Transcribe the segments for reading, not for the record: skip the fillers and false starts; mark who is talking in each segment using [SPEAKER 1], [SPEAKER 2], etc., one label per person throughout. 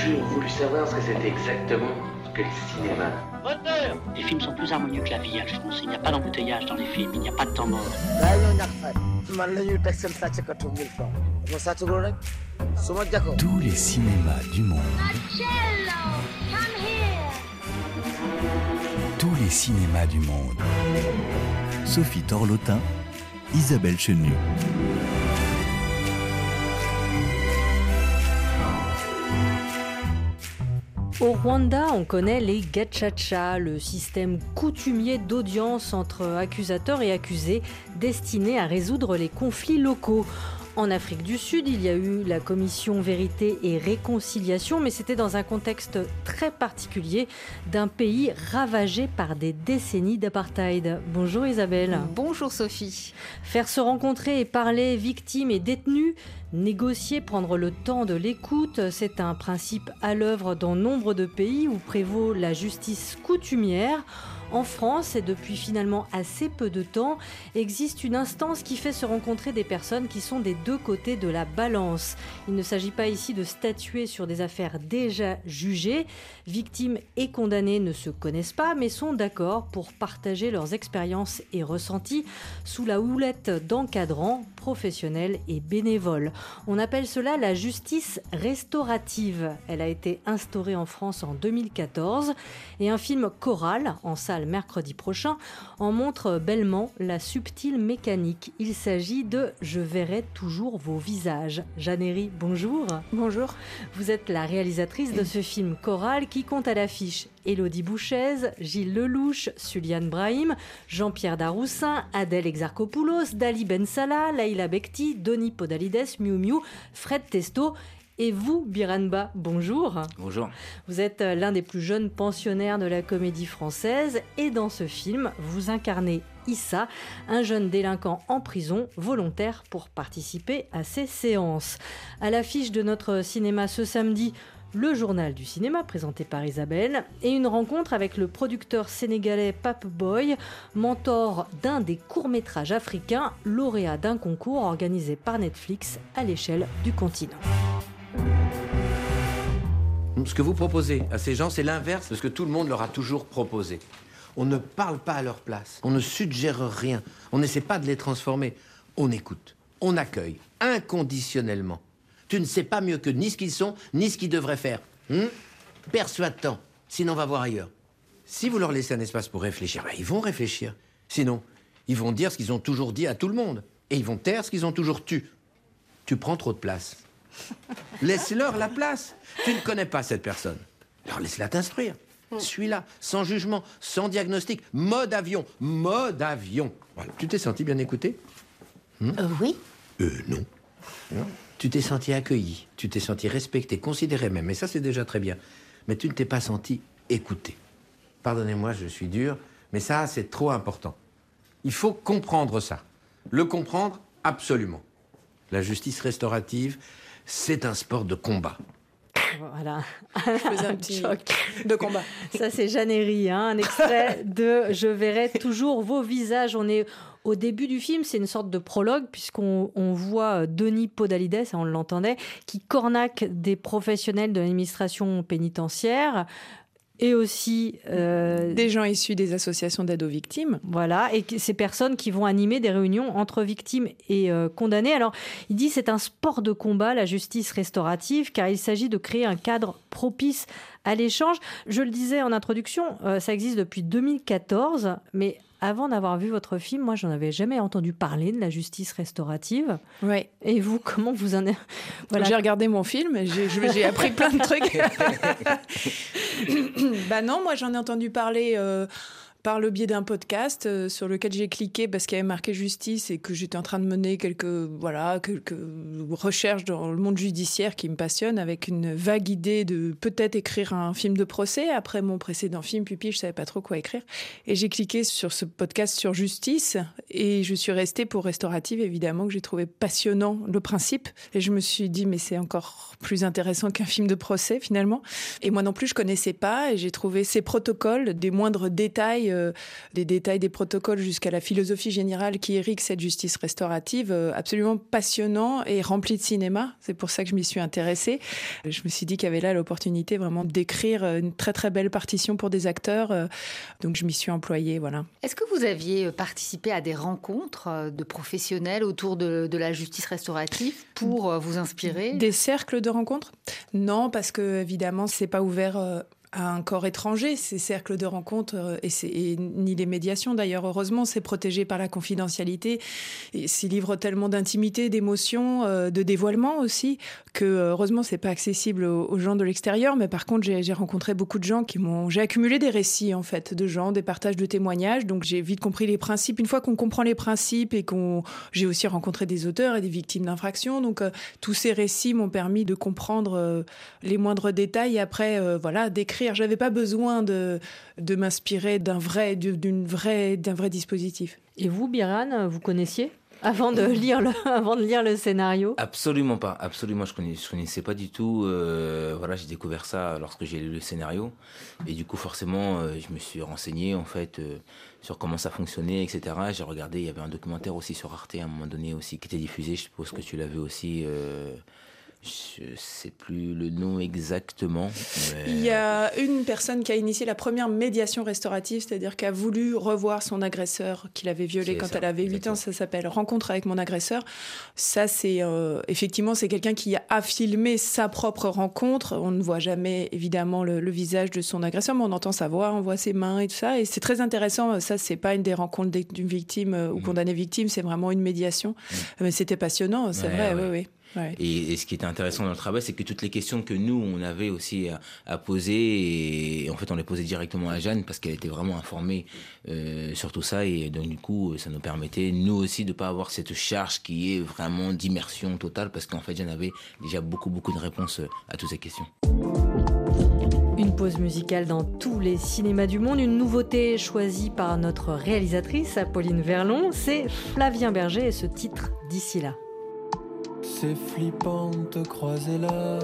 [SPEAKER 1] toujours voulu savoir ce que c'était exactement que le cinéma.
[SPEAKER 2] Moteur !
[SPEAKER 3] Les films sont plus harmonieux que la vie, Alphonse. Il n'y a pas d'embouteillage dans les films, il n'y a pas de temps mort.
[SPEAKER 4] Tous les cinémas du monde. Tous les cinémas du monde. Sophie Torlotin, Isabelle Chenu.
[SPEAKER 5] Au Rwanda, on connaît les gachacha, le système coutumier d'audience entre accusateurs et accusés destiné à résoudre les conflits locaux. En Afrique du Sud, il y a eu la commission Vérité et Réconciliation, mais c'était dans un contexte très particulier d'un pays ravagé par des décennies d'apartheid. Bonjour Isabelle.
[SPEAKER 6] Bonjour Sophie.
[SPEAKER 5] Faire se rencontrer et parler victimes et détenus, négocier, prendre le temps de l'écoute, c'est un principe à l'œuvre dans nombre de pays où prévaut la justice coutumière. En France, et depuis finalement assez peu de temps, existe une instance qui fait se rencontrer des personnes qui sont des deux côtés de la balance. Il ne s'agit pas ici de statuer sur des affaires déjà jugées. Victimes et condamnés ne se connaissent pas, mais sont d'accord pour partager leurs expériences et ressentis sous la houlette d'encadrants, professionnels et bénévoles. On appelle cela la justice restaurative. Elle a été instaurée en France en 2014 et un film choral en salle mercredi prochain en montre bellement la subtile mécanique. Il s'agit de « Je verrai toujours vos visages ». Jeanne, bonjour.
[SPEAKER 6] Bonjour.
[SPEAKER 5] Vous êtes la réalisatrice de ce film choral qui compte à l'affiche Élodie Bouchez, Gilles Lelouch, Suliane Brahim, Jean-Pierre Daroussin, Adèle Exarchopoulos, Dali Ben Salah, Laïla Bekti, Denis Podalides, Miu Miu, Fred Testo. Et vous, Biranba, bonjour.
[SPEAKER 7] Bonjour.
[SPEAKER 5] Vous êtes l'un des plus jeunes pensionnaires de la comédie française et dans ce film, vous incarnez Issa, un jeune délinquant en prison, volontaire pour participer à ces séances. À l'affiche de notre cinéma ce samedi, le journal du cinéma présenté par Isabelle et une rencontre avec le producteur sénégalais Pape Boy, mentor d'un des courts-métrages africains, lauréat d'un concours organisé par Netflix à l'échelle du continent.
[SPEAKER 7] Ce que vous proposez à ces gens, c'est l'inverse de ce que tout le monde leur a toujours proposé. On ne parle pas à leur place, on ne suggère rien, on n'essaie pas de les transformer. On écoute, on accueille, inconditionnellement. Tu ne sais pas mieux que ni ce qu'ils sont, ni ce qu'ils devraient faire. Persuade-t'en, sinon va voir ailleurs. Si vous leur laissez un espace pour réfléchir, ils vont réfléchir. Sinon, ils vont dire ce qu'ils ont toujours dit à tout le monde. Et ils vont taire ce qu'ils ont toujours tu. Tu prends trop de place. Laisse-leur la place. Tu ne connais pas cette personne. Alors laisse-la t'instruire. Suis-la, sans jugement, sans diagnostic. Mode avion, mode avion. Voilà. Tu t'es senti bien écouté ?
[SPEAKER 6] Oui.
[SPEAKER 7] Non. Tu t'es senti accueilli, tu t'es senti respecté, considéré même. Et ça, c'est déjà très bien. Mais tu ne t'es pas senti écouté. Pardonnez-moi, je suis dur, mais ça, c'est trop important. Il faut comprendre ça. Le comprendre, absolument. La justice restaurative, c'est un sport de combat.
[SPEAKER 5] Voilà.
[SPEAKER 6] Je faisais un petit choc de combat.
[SPEAKER 5] Ça, c'est Jeanne, un extrait de « Je verrai toujours vos visages ». On est au début du film, c'est une sorte de prologue, puisqu'on voit Denis Podalides, on l'entendait, qui cornaque des professionnels de l'administration pénitentiaire. Et aussi
[SPEAKER 6] des gens issus des associations d'aide aux victimes.
[SPEAKER 5] Voilà, et ces personnes qui vont animer des réunions entre victimes et condamnés. Alors, il dit c'est un sport de combat, la justice restaurative, car il s'agit de créer un cadre propice à l'échange. Je le disais en introduction, ça existe depuis 2014, mais avant d'avoir vu votre film, moi, j'en avais jamais entendu parler de la justice restaurative.
[SPEAKER 6] Ouais.
[SPEAKER 5] Et vous, comment vous en êtes...
[SPEAKER 6] Voilà. J'ai regardé mon film, j'ai appris plein de trucs. Bah non, moi, j'en ai entendu parler par le biais d'un podcast sur lequel j'ai cliqué parce qu'il y avait marqué justice et que j'étais en train de mener quelques recherches dans le monde judiciaire qui me passionnent, avec une vague idée de peut-être écrire un film de procès. Après mon précédent film, Pupille, je savais pas trop quoi écrire. Et j'ai cliqué sur ce podcast sur justice et je suis restée pour Restaurative, évidemment, que j'ai trouvé passionnant le principe. Et je me suis dit, mais c'est encore plus intéressant qu'un film de procès, finalement. Et moi non plus, je connaissais pas et j'ai trouvé ces protocoles, des moindres détails des détails des protocoles jusqu'à la philosophie générale qui irrigue cette justice restaurative, absolument passionnant et rempli de cinéma. C'est pour ça que je m'y suis intéressée. Je me suis dit qu'il y avait là l'opportunité vraiment d'écrire une très très belle partition pour des acteurs. Donc je m'y suis employée, voilà.
[SPEAKER 2] Est-ce que vous aviez participé à des rencontres de professionnels autour de la justice restaurative pour vous inspirer ?
[SPEAKER 6] Des cercles de rencontres ? Non, parce que évidemment, c'est pas ouvert à un corps étranger, ces cercles de rencontres, et ni les médiations d'ailleurs. Heureusement, c'est protégé par la confidentialité. Et ces livres tellement d'intimité, d'émotion, de dévoilement aussi, que heureusement, c'est pas accessible aux gens de l'extérieur. Mais par contre, j'ai rencontré beaucoup de gens j'ai accumulé des récits, en fait, de gens, des partages de témoignages. Donc, j'ai vite compris les principes. Une fois qu'on comprend les principes et j'ai aussi rencontré des auteurs et des victimes d'infractions. Donc, tous ces récits m'ont permis de comprendre les moindres détails et après, d'écrire. J'avais pas besoin de m'inspirer d'un vrai dispositif.
[SPEAKER 5] Et vous, Biran, vous connaissiez avant de lire le scénario ?
[SPEAKER 8] Absolument pas. Absolument, je connaissais pas du tout. J'ai découvert ça lorsque j'ai lu le scénario. Et du coup, forcément, je me suis renseigné en fait sur comment ça fonctionnait, etc. J'ai regardé. Il y avait un documentaire aussi sur Arte à un moment donné aussi qui était diffusé. Je suppose que tu l'as vu aussi. Je ne sais plus le nom exactement. Mais...
[SPEAKER 6] Il y a une personne qui a initié la première médiation restaurative, c'est-à-dire qui a voulu revoir son agresseur qu'il avait violé quand elle avait 8 ans. Ça s'appelle « Rencontre avec mon agresseur ». Ça, c'est effectivement, c'est quelqu'un qui a filmé sa propre rencontre. On ne voit jamais, évidemment, le visage de son agresseur, mais on entend sa voix, on voit ses mains et tout ça. Et c'est très intéressant. Ça, ce n'est pas une des rencontres d'une victime ou condamnée victime, c'est vraiment une médiation. Mais c'était passionnant, c'est vrai, oui. Ouais.
[SPEAKER 8] Et ce qui était intéressant dans le travail, c'est que toutes les questions que nous, on avait aussi à poser, et en fait, on les posait directement à Jeanne parce qu'elle était vraiment informée sur tout ça. Et donc, du coup, ça nous permettait, nous aussi, de ne pas avoir cette charge qui est vraiment d'immersion totale parce qu'en fait, Jeanne avait déjà beaucoup de réponses à toutes ces questions.
[SPEAKER 5] Une pause musicale dans tous les cinémas du monde. Une nouveauté choisie par notre réalisatrice, Apolline Verlon, c'est Flavien Berger et ce titre « D'ici là ».
[SPEAKER 9] C'est flippant de te croiser là,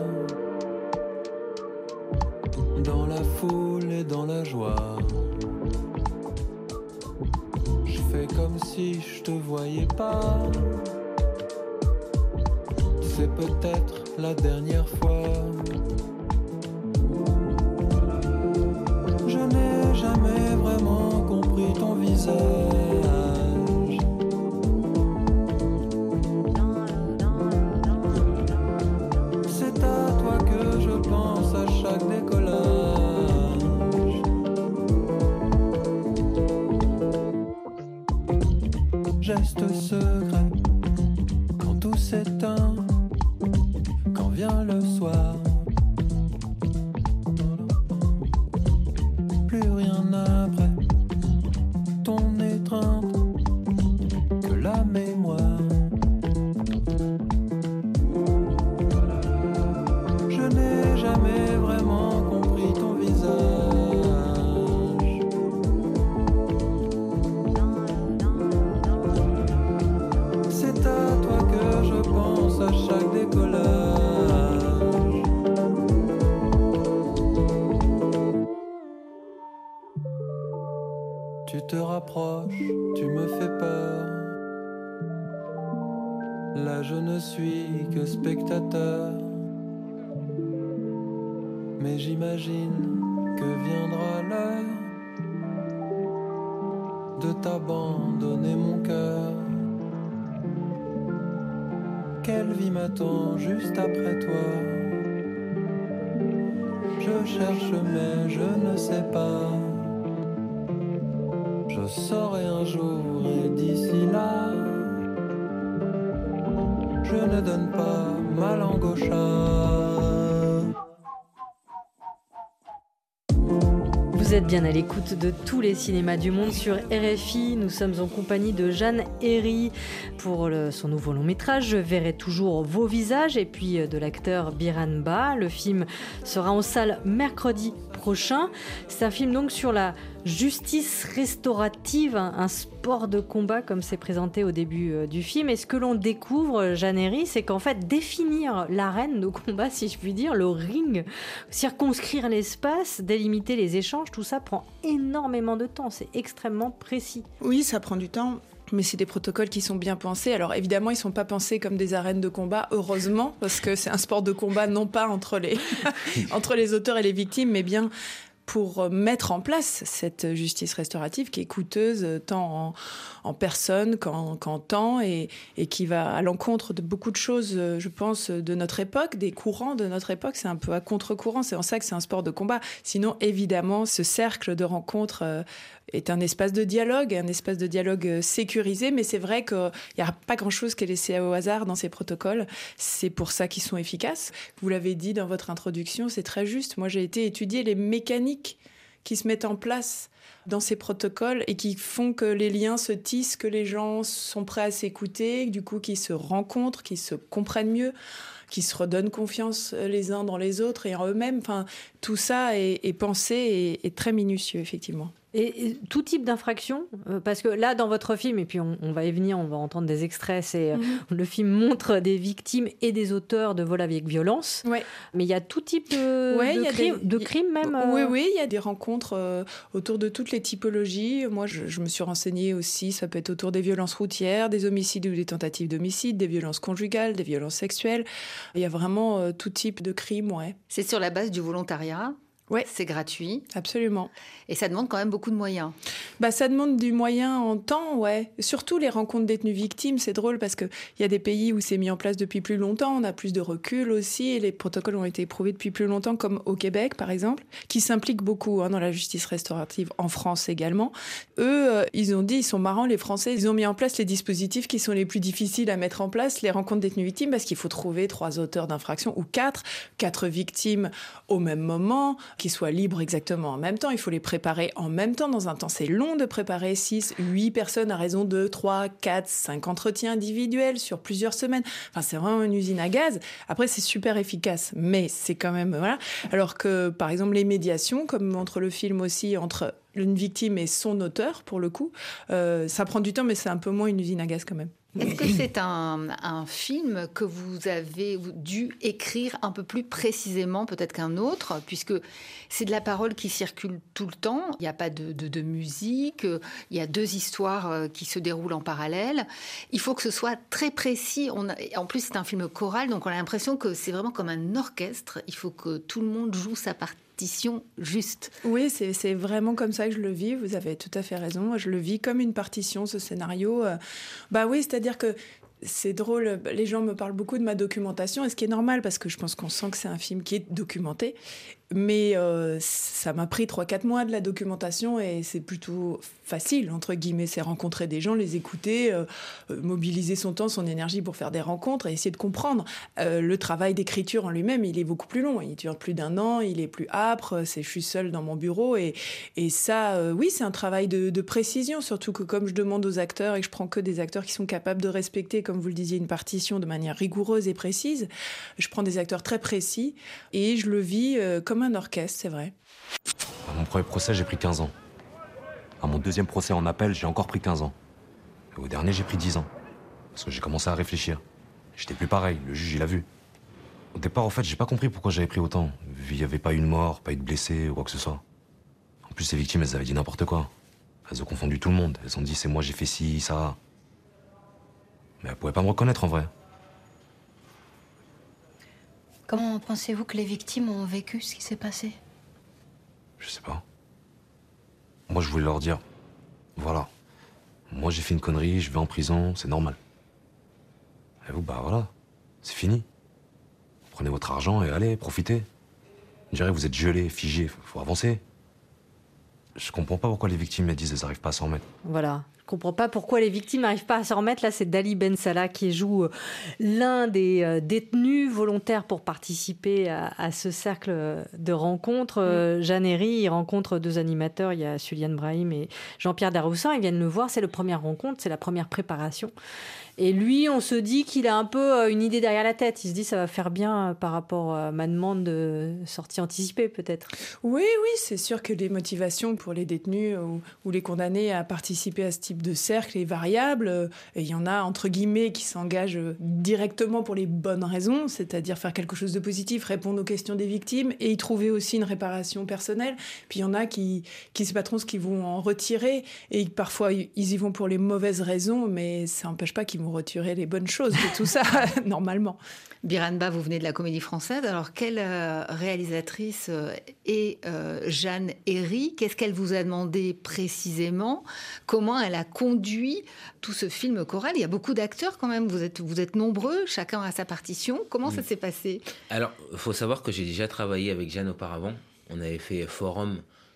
[SPEAKER 9] dans la foule et dans la joie. Je fais comme si je te voyais pas. C'est peut-être la dernière fois. Je n'ai jamais vraiment compris ton visage. Geste secret, quand tout s'éteint, quand vient le soir, plus rien après, ton étreinte, que la mémoire. Je n'ai jamais vraiment compris ton visage. À chaque décollage, tu te rapproches, tu me fais peur. Là je ne suis que spectateur, mais j'imagine que viendra l'heure de t'abandonner mon cœur. Quelle vie m'attend juste après toi? Je cherche mais je ne sais pas. Je saurai un jour et d'ici là, je ne donne pas ma langue au chat.
[SPEAKER 5] Vous êtes bien à l'écoute de tous les cinémas du monde sur RFI. Nous sommes en compagnie de Jeanne Herry pour son nouveau long métrage. Je verrai toujours vos visages et puis de l'acteur Biran Ba. Le film sera en salle mercredi prochain. C'est un film donc sur la Justice restaurative, un sport de combat comme c'est présenté au début du film. Et ce que l'on découvre, Jeanne Herry, c'est qu'en fait, définir l'arène de combat, si je puis dire, le ring, circonscrire l'espace, délimiter les échanges, tout ça prend énormément de temps. C'est extrêmement précis.
[SPEAKER 6] Oui, ça prend du temps. Mais c'est des protocoles qui sont bien pensés. Alors évidemment, ils ne sont pas pensés comme des arènes de combat, heureusement, parce que c'est un sport de combat non pas entre les auteurs et les victimes, mais bien pour mettre en place cette justice restaurative qui est coûteuse tant en personnes qu'en temps et qui va à l'encontre de beaucoup de choses, je pense, de notre époque, des courants de notre époque. C'est un peu à contre-courant, c'est en ça que c'est un sport de combat. Sinon, évidemment, ce cercle de rencontres est un espace de dialogue sécurisé, mais c'est vrai qu'il n'y a pas grand-chose qui est laissé au hasard dans ces protocoles. C'est pour ça qu'ils sont efficaces. Vous l'avez dit dans votre introduction, c'est très juste. Moi, j'ai été étudier les mécaniques qui se mettent en place dans ces protocoles et qui font que les liens se tissent, que les gens sont prêts à s'écouter, du coup, qu'ils se rencontrent, qu'ils se comprennent mieux, qu'ils se redonnent confiance les uns dans les autres et en eux-mêmes. Enfin, tout ça est pensé et très minutieux, effectivement.
[SPEAKER 5] Et tout type d'infraction, parce que là, dans votre film, et puis on va y venir, on va entendre des extraits, le film montre des victimes et des auteurs de vol avec violence,
[SPEAKER 6] ouais.
[SPEAKER 5] Mais il y a tout type de crimes même.
[SPEAKER 6] Oui, il y a des rencontres autour de toutes les typologies. Moi, je me suis renseignée aussi, ça peut être autour des violences routières, des homicides ou des tentatives d'homicide, des violences conjugales, des violences sexuelles. Il y a vraiment tout type de crimes, ouais.
[SPEAKER 2] C'est sur la base du volontariat.
[SPEAKER 6] Ouais.
[SPEAKER 2] C'est gratuit.
[SPEAKER 6] Absolument.
[SPEAKER 2] Et ça demande quand même beaucoup de moyens.
[SPEAKER 6] Ça demande du moyen en temps, ouais. Surtout les rencontres détenus-victimes, c'est drôle parce qu'il y a des pays où c'est mis en place depuis plus longtemps, on a plus de recul aussi, et les protocoles ont été éprouvés depuis plus longtemps, comme au Québec, par exemple, qui s'impliquent beaucoup dans la justice restaurative, en France également. Eux, ils ont dit, ils sont marrants, les Français, ils ont mis en place les dispositifs qui sont les plus difficiles à mettre en place, les rencontres détenus-victimes, parce qu'il faut trouver 3 auteurs d'infraction, ou 4 victimes au même moment, qui soient libres exactement en même temps. Il faut les préparer en même temps dans un temps. C'est long de préparer 6, 8 personnes à raison de 3, 4, 5 entretiens individuels sur plusieurs semaines. Enfin, c'est vraiment une usine à gaz. Après, c'est super efficace, mais c'est quand même... Voilà. Alors que, par exemple, les médiations, comme montre le film aussi, entre une victime et son auteur, pour le coup, ça prend du temps, mais c'est un peu moins une usine à gaz quand même.
[SPEAKER 2] Est-ce que c'est un film que vous avez dû écrire un peu plus précisément peut-être qu'un autre, puisque c'est de la parole qui circule tout le temps, il n'y a pas de musique, il y a 2 histoires qui se déroulent en parallèle, il faut que ce soit très précis, en plus c'est un film choral, donc on a l'impression que c'est vraiment comme un orchestre, il faut que tout le monde joue sa partition juste.
[SPEAKER 6] Oui, c'est vraiment comme ça que je le vis, vous avez tout à fait raison. Moi, je le vis comme une partition, ce scénario. Oui, c'est-à-dire que c'est drôle, les gens me parlent beaucoup de ma documentation, et ce qui est normal, parce que je pense qu'on sent que c'est un film qui est documenté. Mais ça m'a pris 3-4 mois de la documentation et c'est plutôt facile, entre guillemets. C'est rencontrer des gens, les écouter, mobiliser son temps, son énergie pour faire des rencontres et essayer de comprendre. Le travail d'écriture en lui-même, il est beaucoup plus long. Il dure plus d'1 an, il est plus âpre. Je suis seule dans mon bureau. Et ça, oui, c'est un travail de précision. Surtout que comme je demande aux acteurs et que je prends que des acteurs qui sont capables de respecter, comme vous le disiez, une partition de manière rigoureuse et précise, je prends des acteurs très précis et je le vis comme un orchestre, c'est vrai.
[SPEAKER 10] À mon premier procès, j'ai pris 15 ans. À mon deuxième procès en appel, j'ai encore pris 15 ans. Et au dernier, j'ai pris 10 ans. Parce que j'ai commencé à réfléchir. J'étais plus pareil, le juge, il a vu. Au départ, en fait, j'ai pas compris pourquoi j'avais pris autant. Vu qu'il n'y avait pas eu de mort, pas eu de blessés ou quoi que ce soit. En plus, ces victimes, elles avaient dit n'importe quoi. Elles ont confondu tout le monde. Elles ont dit c'est moi, j'ai fait ci, ça. Mais elles pouvaient pas me reconnaître en vrai.
[SPEAKER 11] Comment pensez-vous que les victimes ont vécu ce qui s'est passé ?
[SPEAKER 10] Je sais pas. Moi, je voulais leur dire, voilà, moi j'ai fait une connerie, je vais en prison, c'est normal. Et vous, voilà, c'est fini. Prenez votre argent et allez, profitez. Je dirais, vous êtes gelés, figés, faut avancer. Je comprends pas pourquoi les victimes elles disent qu'elles n'arrivent pas à s'en remettre.
[SPEAKER 5] Voilà, Je comprends pas pourquoi les victimes n'arrivent pas à s'en remettre. Là, c'est Dali Ben Salah qui joue l'un des détenus volontaires pour participer à ce cercle de rencontres. Jeanne Herry, il rencontre 2 animateurs. Il y a Suliane Brahim et Jean-Pierre Daroussin. Ils viennent le voir. C'est la première rencontre, c'est la première préparation. Et lui, on se dit qu'il a un peu une idée derrière la tête. Il se dit ça va faire bien par rapport à ma demande de sortie anticipée, peut-être.
[SPEAKER 6] Oui, c'est sûr que les motivations pour les détenus ou les condamnés à participer à ce type de cercle est variable. Et il y en a, entre guillemets, qui s'engagent directement pour les bonnes raisons, c'est-à-dire faire quelque chose de positif, répondre aux questions des victimes et y trouver aussi une réparation personnelle. Puis il y en a qui savent pas trop ce qu'ils vont en retirer et parfois ils y vont pour les mauvaises raisons, mais ça n'empêche pas qu'ils vont retirer les bonnes choses de tout ça, normalement.
[SPEAKER 2] Biran Ba, vous venez de la Comédie Française. Alors, quelle réalisatrice est Jeanne Herry? Qu'est-ce qu'elle vous a demandé précisément? Comment elle a conduit tout ce film choral? Il y a beaucoup d'acteurs quand même. Vous êtes nombreux, chacun a sa partition. Comment ça s'est passé?
[SPEAKER 8] Alors, il faut savoir que j'ai déjà travaillé avec Jeanne auparavant. On avait fait Forum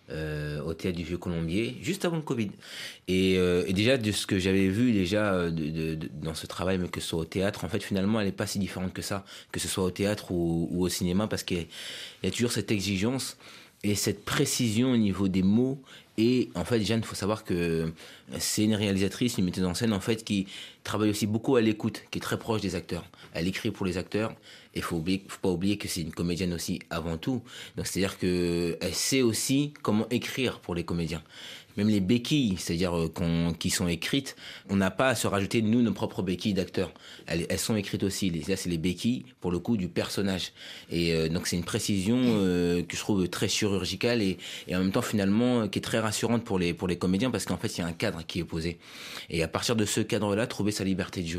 [SPEAKER 8] au Théâtre du Vieux-Colombier, juste avant le Covid. Et déjà, de ce que j'avais vu déjà dans ce travail, mais que ce soit au théâtre, en fait, finalement, elle n'est pas si différente que ça, que ce soit au théâtre ou au cinéma, parce qu'il y a toujours cette exigence et cette précision au niveau des mots. Et en fait, Jeanne, il faut savoir que c'est une réalisatrice, une metteuse en scène, en fait, qui travaille aussi beaucoup à l'écoute, qui est très proche des acteurs. Elle écrit pour les acteurs. Et faut pas oublier que c'est une comédienne aussi avant tout. Donc c'est-à-dire que elle sait aussi comment écrire pour les comédiens. Même les béquilles, c'est-à-dire qui sont écrites, on n'a pas à se rajouter nous nos propres béquilles d'acteurs. Elles sont écrites aussi. Là, c'est les béquilles pour le coup du personnage. Et donc c'est une précision que je trouve très chirurgicale et en même temps finalement qui est très rassurante pour les comédiens parce qu'en fait il y a un cadre qui est posé. Et à partir de ce cadre-là, trouver sa liberté de jeu.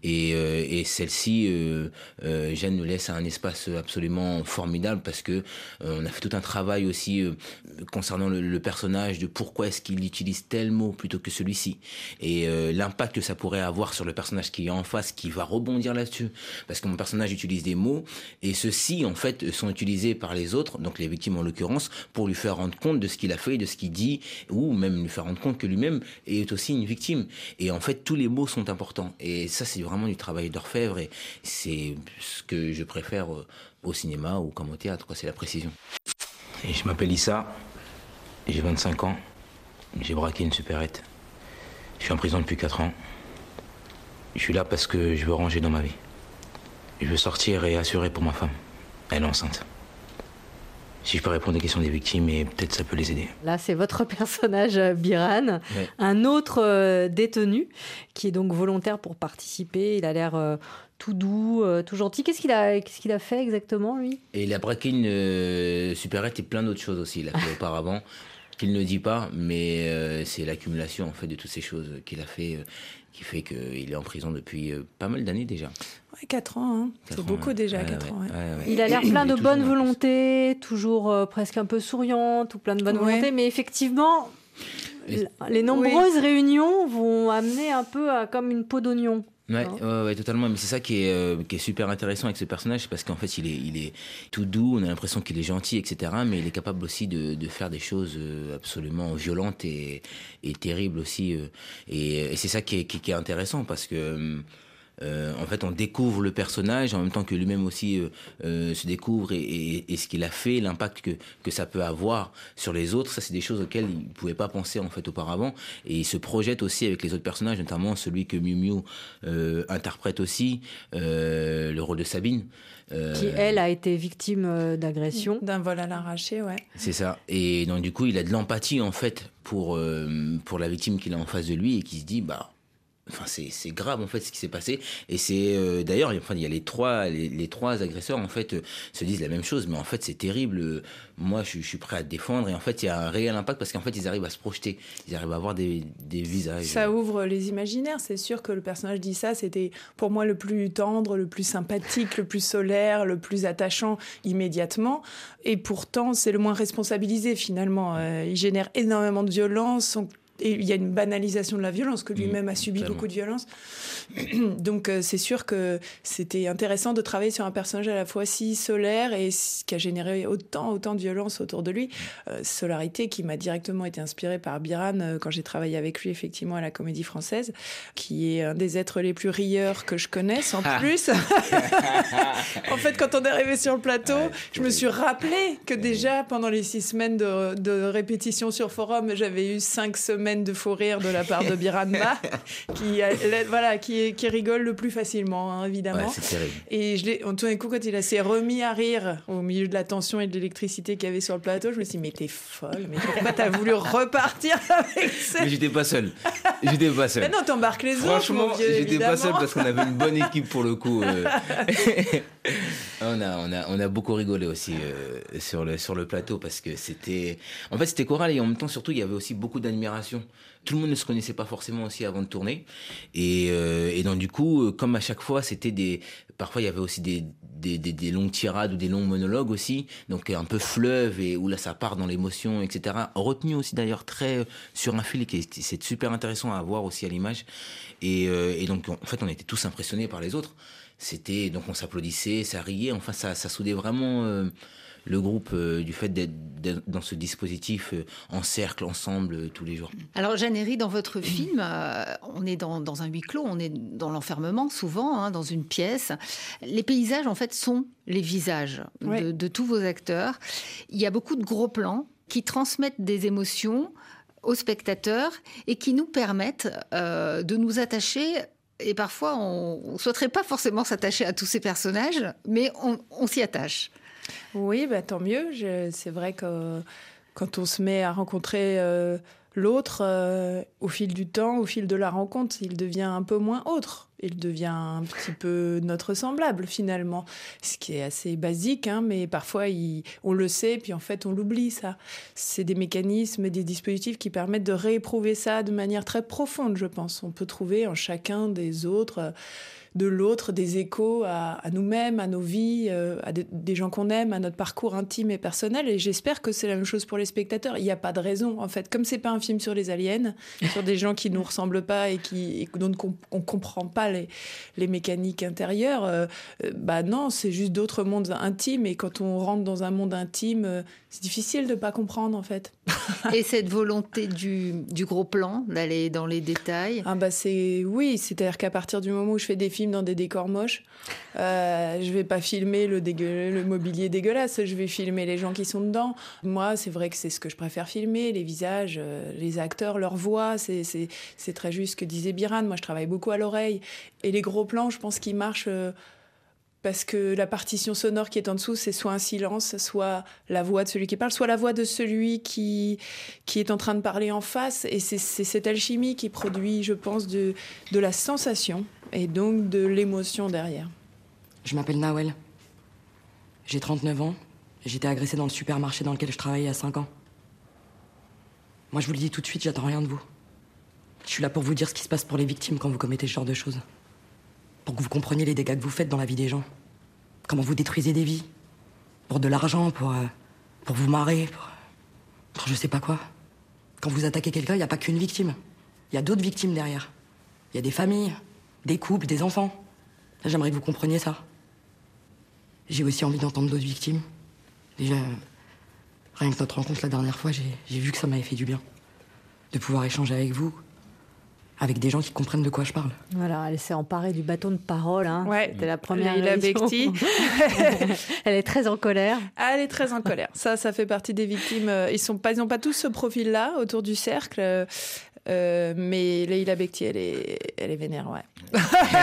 [SPEAKER 8] Et celle-ci, Jeanne nous laisse un espace absolument formidable parce que on a fait tout un travail aussi concernant le personnage de pourquoi est-ce qu'il utilise tel mot plutôt que celui-ci et l'impact que ça pourrait avoir sur le personnage qui est en face qui va rebondir là-dessus parce que mon personnage utilise des mots et ceux-ci en fait sont utilisés par les autres, donc les victimes en l'occurrence, pour lui faire rendre compte de ce qu'il a fait, de ce qu'il dit ou même lui faire rendre compte que lui-même est aussi une victime et en fait tous les mots sont importants et ça c'est vraiment du travail d'orfèvre et c'est ce que je préfère au cinéma ou comme au théâtre, quoi, c'est la précision. Et je m'appelle Issa, j'ai 25 ans. J'ai braqué une supérette. Je suis en prison depuis 4 ans. Je suis là parce que je veux ranger dans ma vie. Je veux sortir et assurer pour ma femme. Elle est enceinte. Si je peux répondre aux questions des victimes, et peut-être ça peut les aider.
[SPEAKER 5] Là, c'est votre personnage, Biran. Ouais. Un autre détenu qui est donc volontaire pour participer. Il a l'air tout doux, tout gentil. Qu'est-ce qu'il a fait exactement, lui? Et
[SPEAKER 8] il a braqué une supérette et plein d'autres choses aussi. Il a fait auparavant. Qu'il ne dit pas, mais c'est l'accumulation en fait de toutes ces choses qu'il a fait qui fait qu'il est en prison depuis pas mal d'années déjà.
[SPEAKER 6] Ouais, 4 ans, hein. C'est beaucoup déjà, 4 ans. Ouais.
[SPEAKER 5] Il a l'air plein de bonne volonté, toujours presque un peu souriant, tout plein de bonne volonté, mais effectivement, les nombreuses réunions vont amener un peu à comme une peau d'oignon.
[SPEAKER 8] Ouais, totalement. Mais c'est ça qui est super intéressant avec ce personnage, parce qu'en fait, il est tout doux, on a l'impression qu'il est gentil, etc. Mais il est capable aussi de faire des choses absolument violentes et terribles aussi. Et c'est ça qui est intéressant, parce que en fait, on découvre le personnage en même temps que lui-même aussi se découvre et ce qu'il a fait, l'impact que ça peut avoir sur les autres. Ça, c'est des choses auxquelles il ne pouvait pas penser en fait auparavant. Et il se projette aussi avec les autres personnages, notamment celui que Miu Miu interprète aussi, le rôle de Sabine.
[SPEAKER 5] Qui, elle, a été victime d'agression.
[SPEAKER 6] D'un vol à l'arraché, ouais.
[SPEAKER 8] C'est ça. Et donc, du coup, il a de l'empathie, en fait, pour la victime qu'il a en face de lui et qui se dit, enfin, c'est grave en fait ce qui s'est passé et c'est d'ailleurs il y a les trois agresseurs en fait se disent la même chose, mais en fait c'est terrible, moi je suis prêt à te défendre et en fait il y a un réel impact parce qu'en fait ils arrivent à se projeter, ils arrivent à avoir des visages.
[SPEAKER 6] Ça ouvre les imaginaires, c'est sûr que le personnage dit ça, c'était pour moi le plus tendre, le plus sympathique, le plus solaire, le plus attachant immédiatement et pourtant c'est le moins responsabilisé finalement, il génère énormément de violence, Et il y a une banalisation de la violence, que lui-même a subi beaucoup de violence. Donc c'est sûr que c'était intéressant de travailler sur un personnage à la fois si solaire et qui a généré autant de violence autour de lui. Solarité qui m'a directement été inspirée par Biran quand j'ai travaillé avec lui effectivement à la Comédie Française, qui est un des êtres les plus rieurs que je connaisse en plus. En fait, quand on est arrivé sur le plateau, je me suis rappelé que déjà pendant les 6 semaines de répétition sur Forum, j'avais eu 5 semaines de faux rire de la part de Biranma, qui rigole le plus facilement, hein, évidemment.
[SPEAKER 8] Ouais, c'est terrible.
[SPEAKER 6] Et tout d'un coup, quand il s'est remis à rire au milieu de la tension et de l'électricité qu'il y avait sur le plateau, je me suis dit, mais t'es folle, mais pourquoi t'as voulu repartir avec ça?
[SPEAKER 8] Mais j'étais pas seul. Mais
[SPEAKER 6] non, t'embarques les autres,
[SPEAKER 8] franchement,
[SPEAKER 6] mon vieux,
[SPEAKER 8] j'étais
[SPEAKER 6] évidemment.
[SPEAKER 8] pas seul parce qu'on avait une bonne équipe pour le coup. On a beaucoup rigolé aussi sur le plateau parce que c'était choral et en même temps surtout il y avait aussi beaucoup d'admiration. Tout le monde ne se connaissait pas forcément aussi avant de tourner et donc du coup comme à chaque fois parfois il y avait aussi des longues tirades ou des longs monologues aussi, donc un peu fleuve et où là ça part dans l'émotion, etc. Retenu aussi d'ailleurs très sur un fil qui c'est super intéressant à voir aussi à l'image et donc en fait on était tous impressionnés par les autres. Donc on s'applaudissait, ça riait, enfin ça soudait vraiment le groupe du fait d'être dans ce dispositif en cercle, ensemble, tous les jours.
[SPEAKER 2] Alors Jeanne Herry, dans votre film, on est dans un huis clos, on est dans l'enfermement souvent, hein, dans une pièce. Les paysages en fait sont les visages de tous vos acteurs. Il y a beaucoup de gros plans qui transmettent des émotions aux spectateurs et qui nous permettent de nous attacher. Et parfois, on ne souhaiterait pas forcément s'attacher à tous ces personnages, mais on s'y attache.
[SPEAKER 6] Oui, tant mieux. C'est vrai que quand on se met à rencontrer l'autre, au fil du temps, au fil de la rencontre, il devient un peu moins autre. Il devient un petit peu notre semblable, finalement. Ce qui est assez basique, hein, mais parfois, on le sait, puis en fait, on l'oublie, ça. C'est des mécanismes, des dispositifs qui permettent de rééprouver ça de manière très profonde, je pense. On peut trouver en chacun des autres... de l'autre, des échos à nous-mêmes, à nos vies, à des gens qu'on aime, à notre parcours intime et personnel. Et j'espère que c'est la même chose pour les spectateurs. Il n'y a pas de raison, en fait. Comme c'est pas un film sur les aliens, sur des gens qui nous ressemblent pas et dont on comprend pas les mécaniques intérieures, non, c'est juste d'autres mondes intimes. Et quand on rentre dans un monde intime, c'est difficile de pas comprendre, en fait.
[SPEAKER 2] Et cette volonté du gros plan, d'aller dans les détails?
[SPEAKER 6] C'est-à-dire qu'à partir du moment où je fais des films dans des décors moches, je vais pas filmer le mobilier dégueulasse, je vais filmer les gens qui sont dedans. Moi, c'est vrai que c'est ce que je préfère filmer, les visages, les acteurs, leur voix, c'est très juste ce que disait Biran. Moi, je travaille beaucoup à l'oreille. Et les gros plans, je pense qu'ils marchent... parce que la partition sonore qui est en dessous, c'est soit un silence, soit la voix de celui qui parle, soit la voix de celui qui est en train de parler en face. Et c'est cette alchimie qui produit, je pense, de la sensation et donc de l'émotion derrière.
[SPEAKER 12] Je m'appelle Nawel. J'ai 39 ans. J'ai été agressée dans le supermarché dans lequel je travaillais il y a 5 ans. Moi, je vous le dis tout de suite, j'attends rien de vous. Je suis là pour vous dire ce qui se passe pour les victimes quand vous commettez ce genre de choses. Pour que vous compreniez les dégâts que vous faites dans la vie des gens. Comment vous détruisez des vies. Pour de l'argent, pour vous marrer, pour je sais pas quoi. Quand vous attaquez quelqu'un, il n'y a pas qu'une victime. Il y a d'autres victimes derrière. Il y a des familles, des couples, des enfants. J'aimerais que vous compreniez ça. J'ai aussi envie d'entendre d'autres victimes. Déjà, rien que notre rencontre la dernière fois, j'ai vu que ça m'avait fait du bien. De pouvoir échanger avec vous. Avec des gens qui comprennent de quoi je parle.
[SPEAKER 5] Voilà, elle s'est emparée du bâton de parole. Hein.
[SPEAKER 6] Ouais,
[SPEAKER 5] c'était la première
[SPEAKER 6] Leïla Bekti.
[SPEAKER 5] Elle est très en colère.
[SPEAKER 6] Elle est très en colère. Ça fait partie des victimes. Ils n'ont pas tous ce profil-là autour du cercle. Mais Leïla Bekti, elle est vénère, ouais.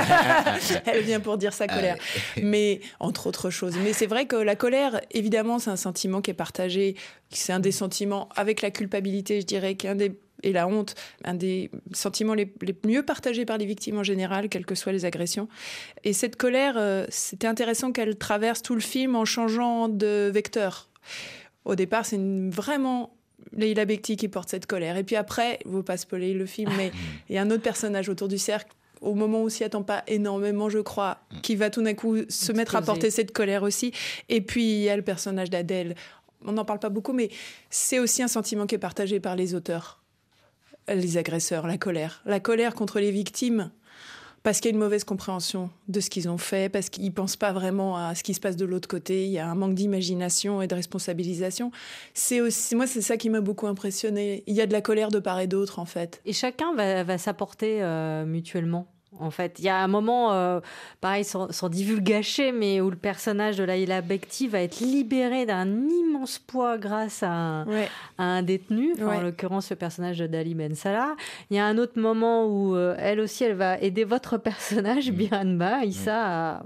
[SPEAKER 6] Elle vient pour dire sa colère. Mais, entre autres choses. Mais c'est vrai que la colère, évidemment, c'est un sentiment qui est partagé. C'est un des sentiments, avec la culpabilité, je dirais, et la honte, un des sentiments les mieux partagés par les victimes en général, quelles que soient les agressions. Et cette colère, c'était intéressant qu'elle traverse tout le film en changeant de vecteur. Au départ, c'est vraiment Leïla Bekti qui porte cette colère. Et puis après, il ne faut pas spoiler le film, mais il y a un autre personnage autour du cercle, au moment où on s'y attend pas énormément, je crois, qui va tout d'un coup se mettre à porter cette colère aussi. Et puis, il y a le personnage d'Adèle. On n'en parle pas beaucoup, mais c'est aussi un sentiment qui est partagé par les auteurs. les agresseurs, la colère. La colère contre les victimes, parce qu'il y a une mauvaise compréhension de ce qu'ils ont fait, parce qu'ils ne pensent pas vraiment à ce qui se passe de l'autre côté. Il y a un manque d'imagination et de responsabilisation. Moi, c'est ça qui m'a beaucoup impressionnée. Il y a de la colère de part et d'autre, en fait.
[SPEAKER 5] Et chacun va s'apporter mutuellement. En fait, il y a un moment, pareil, sans divulgacher, mais où le personnage de Laïla Bekti va être libéré d'un immense poids grâce à un détenu, en l'occurrence le personnage de Dali Ben Salah. Il y a un autre moment où elle aussi, elle va aider votre personnage, Biranba, Issa,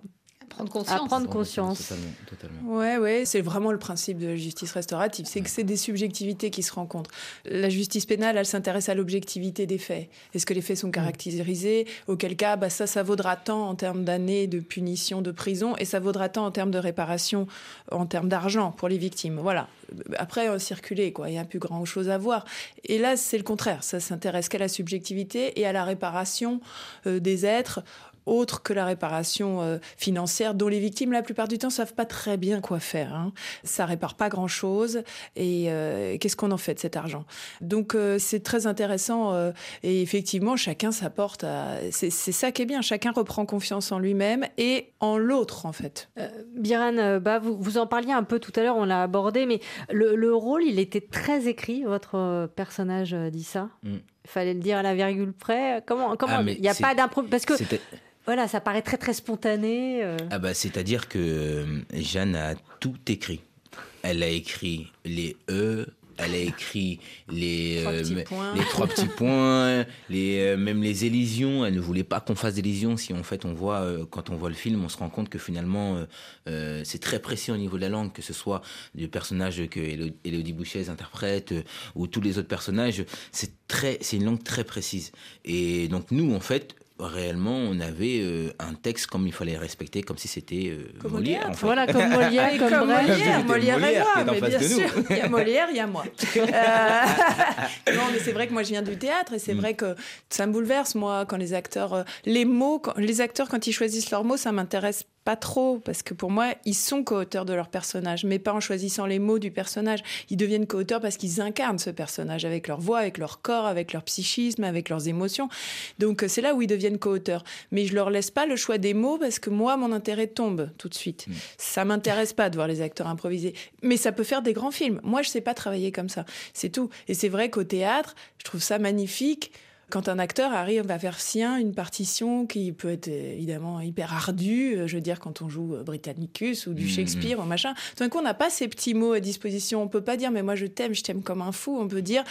[SPEAKER 5] à prendre conscience.
[SPEAKER 8] Totalement.
[SPEAKER 6] Ouais, c'est vraiment le principe de la justice restaurative, c'est que c'est des subjectivités qui se rencontrent. La justice pénale, elle s'intéresse à l'objectivité des faits. Est-ce que les faits sont caractérisés ? Auquel cas, ça vaudra tant en termes d'années de punition, de prison, et ça vaudra tant en termes de réparation, en termes d'argent pour les victimes. Voilà. Après, circuler, quoi. Il n'y a plus grand-chose à voir. Et là, c'est le contraire. Ça s'intéresse qu'à la subjectivité et à la réparation des êtres, autre que la réparation financière, dont les victimes, la plupart du temps, ne savent pas très bien quoi faire. Hein. Ça ne répare pas grand-chose. Et qu'est-ce qu'on en fait de cet argent ? Donc, c'est très intéressant. Et effectivement, chacun s'apporte à... C'est ça qui est bien. Chacun reprend confiance en lui-même et en l'autre, en fait.
[SPEAKER 5] Biran, vous en parliez un peu tout à l'heure, on l'a abordé, mais le rôle, il était très écrit, votre personnage d'Issa. Il fallait le dire à la virgule près. Comment il n'y a pas d'improvisation parce que... Voilà, ça paraît très très spontané.
[SPEAKER 8] C'est-à-dire que Jeanne a tout écrit. Elle a écrit les E, elle a écrit les trois petits points, même les élisions. Elle ne voulait pas qu'on fasse d'élisions. Si en fait on voit, quand on voit le film, on se rend compte que finalement c'est très précis au niveau de la langue, que ce soit du personnage que Élodie Bouchez interprète ou tous les autres personnages. C'est une langue très précise. Et donc nous, en fait, réellement, on avait un texte comme il fallait respecter, comme si c'était Molière. En fait.
[SPEAKER 5] Voilà, comme Molière,
[SPEAKER 6] Molière et moi, mais bien sûr. Il y a Molière, il y a moi. Non, mais c'est vrai que moi, je viens du théâtre et c'est vrai que ça me bouleverse, moi, quand les acteurs... les acteurs, quand ils choisissent leurs mots, ça m'intéresse pas trop, parce que pour moi, ils sont co-auteurs de leur personnage, mais pas en choisissant les mots du personnage. Ils deviennent co-auteurs parce qu'ils incarnent ce personnage avec leur voix, avec leur corps, avec leur psychisme, avec leurs émotions. Donc c'est là où ils deviennent co-auteurs. Mais je leur laisse pas le choix des mots parce que moi, mon intérêt tombe tout de suite. Ça m'intéresse pas de voir les acteurs improviser. Mais ça peut faire des grands films. Moi, je sais pas travailler comme ça. C'est tout. Et c'est vrai qu'au théâtre, je trouve ça magnifique quand un acteur arrive à faire sien une partition qui peut être évidemment hyper ardue, je veux dire quand on joue Britannicus ou du Shakespeare ou machin, tout d'un coup on n'a pas ces petits mots à disposition, on peut pas dire mais moi je t'aime comme un fou, on peut dire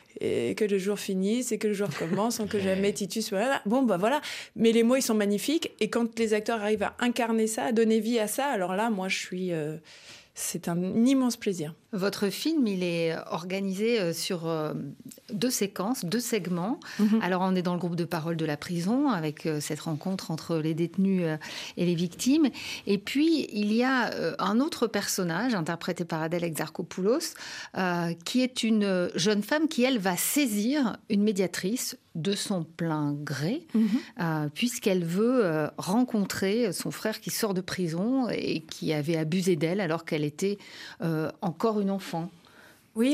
[SPEAKER 6] et que le jour finisse et que le jour commence sans que jamais Titus... Voilà. Bon, voilà. Mais les mots, ils sont magnifiques. Et quand les acteurs arrivent à incarner ça, à donner vie à ça, alors là, moi, je suis... c'est un immense plaisir.
[SPEAKER 2] Votre film, il est organisé sur 2 séquences, 2 segments. Alors, on est dans le groupe de parole de la prison, avec cette rencontre entre les détenus et les victimes. Et puis, il y a un autre personnage, interprété par Adèle Exarchopoulos, qui est une jeune femme qui, elle, va saisir une médiatrice de son plein gré, puisqu'elle veut rencontrer son frère qui sort de prison et qui avait abusé d'elle alors qu'elle était encore une enfant.
[SPEAKER 6] Oui,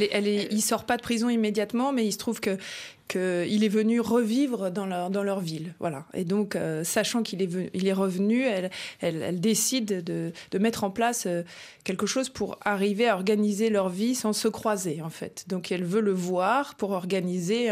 [SPEAKER 6] il sort pas de prison immédiatement, mais il se trouve qu'il est venu revivre dans leur ville, voilà. Et donc, sachant qu'il est revenu, elle décide de mettre en place quelque chose pour arriver à organiser leur vie sans se croiser, en fait. Donc, elle veut le voir pour organiser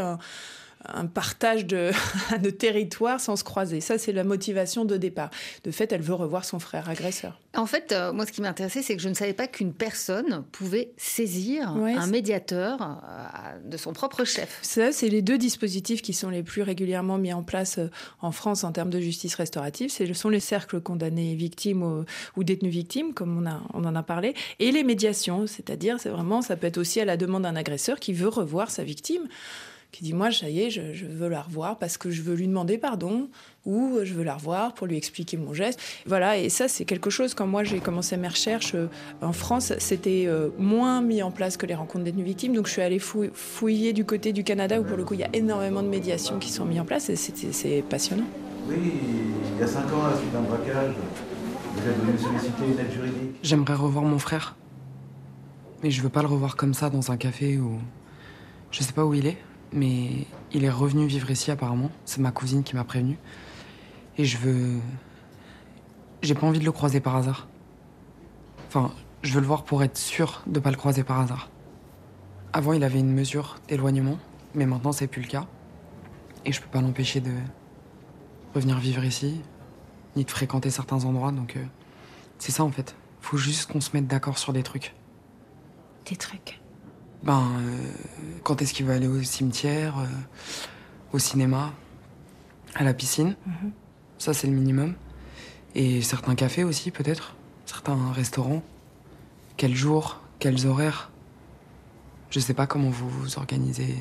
[SPEAKER 6] un partage de territoire sans se croiser. Ça, c'est la motivation de départ. De fait, elle veut revoir son frère agresseur.
[SPEAKER 2] En fait, moi, ce qui m'intéressait, c'est que je ne savais pas qu'une personne pouvait saisir un médiateur de son propre chef.
[SPEAKER 6] Ça, c'est les 2 dispositifs qui sont les plus régulièrement mis en place en France en termes de justice restaurative. Ce sont les cercles condamnés victimes ou détenus victimes, comme on en a parlé, et les médiations, c'est-à-dire, ça peut être aussi à la demande d'un agresseur qui veut revoir sa victime, qui dit « moi, ça y est, je veux la revoir parce que je veux lui demander pardon ou je veux la revoir pour lui expliquer mon geste ». Voilà, et ça, c'est quelque chose, quand moi j'ai commencé mes recherches en France, c'était moins mis en place que les rencontres détenus victimes. Donc je suis allée fouiller du côté du Canada où pour le coup, il y a énormément de médiations qui sont mises en place et c'est passionnant.
[SPEAKER 13] Oui, il y a 5 ans, à la suite d'un braquage, vous êtes venu solliciter une aide juridique.
[SPEAKER 12] J'aimerais revoir mon frère. Mais je veux pas le revoir comme ça dans un café ou... Je sais pas où il est. mais il est revenu vivre ici apparemment. C'est ma cousine qui m'a prévenu. Et j'ai pas envie de le croiser par hasard. Enfin, je veux le voir pour être sûr de pas le croiser par hasard. Avant, il avait une mesure d'éloignement, mais maintenant, c'est plus le cas. Et je peux pas l'empêcher de revenir vivre ici, ni de fréquenter certains endroits, donc c'est ça en fait. Faut juste qu'on se mette d'accord sur des trucs.
[SPEAKER 11] Des trucs?
[SPEAKER 12] Quand est-ce qu'il va aller au cimetière, au cinéma, à la piscine. Ça, c'est le minimum. Et certains cafés aussi, peut-être. Certains restaurants. Quels jours, quels horaires. Je sais pas comment vous organisez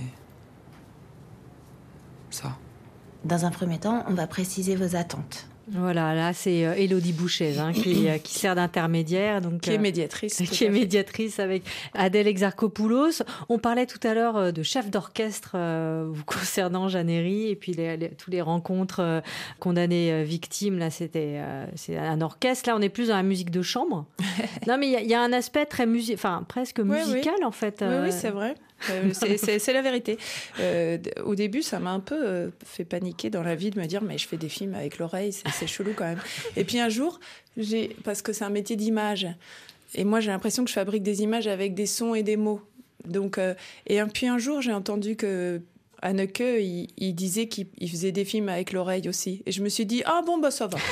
[SPEAKER 12] ça.
[SPEAKER 11] Dans un premier temps, on va préciser vos attentes.
[SPEAKER 5] Voilà, là c'est Élodie Bouchez qui sert d'intermédiaire, donc
[SPEAKER 6] qui est médiatrice,
[SPEAKER 5] avec Adèle Exarchopoulos. On parlait tout à l'heure de chef d'orchestre vous concernant Jeannery, et puis tous les rencontres condamnées victimes. Là, c'est un orchestre. Là, on est plus dans la musique de chambre. Non, mais il y a un aspect très presque musical en fait.
[SPEAKER 6] Oui, c'est vrai. C'est la vérité. Au début, ça m'a un peu fait paniquer dans la vie de me dire mais je fais des films avec l'oreille, c'est chelou quand même. Et puis un jour, parce que c'est un métier d'image, et moi j'ai l'impression que je fabrique des images avec des sons et des mots. Donc, puis un jour, j'ai entendu que Anneke, il disait qu'il faisait des films avec l'oreille aussi. Et je me suis dit, ça va.